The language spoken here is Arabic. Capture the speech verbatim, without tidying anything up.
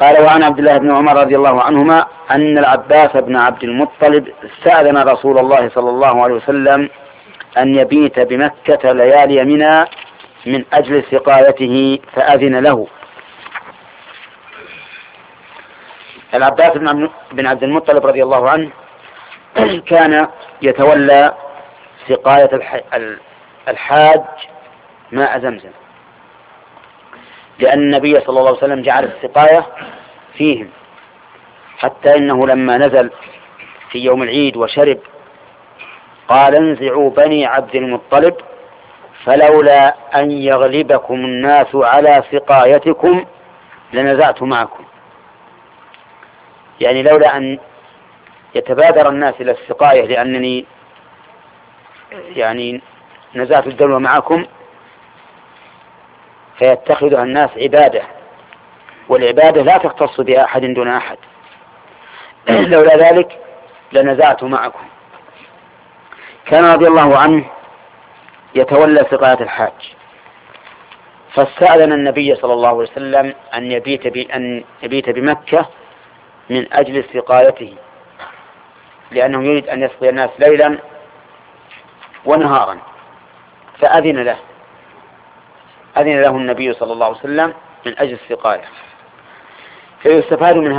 قال: وعن عبد الله بن عمر رضي الله عنهما أن العباس بن عبد المطلب استأذن رسول الله صلى الله عليه وسلم أن يبيت بمكة ليالي منى من أجل سقايته فأذن له. العباس بن عبد المطلب رضي الله عنه كان يتولى سقاية الحاج ماء زمزم، لأن النبي صلى الله عليه وسلم جعل السقاية فيهم، حتى إنه لما نزل في يوم العيد وشرب قال: انزعوا بني عبد المطلب فلولا أن يغلبكم الناس على سقايتكم لنزعت معكم. يعني لولا أن يتبادر الناس إلى السقاية لأنني يعني نزعت الدلو معكم فيتخذها الناس عبادة، والعبادة لا تختص بأحد دون أحد، لولا ذلك لنزعت معكم. كان رضي الله عنه يتولى سقاية الحاج، فاستأذن النبي صلى الله عليه وسلم أن يبيت, بأن يبيت بمكة من أجل سقايته، لأنه يريد أن يسقي الناس ليلا ونهارا، فأذن له أذن له النبي صلى الله عليه وسلم من أجل السقاية. فيستفاد من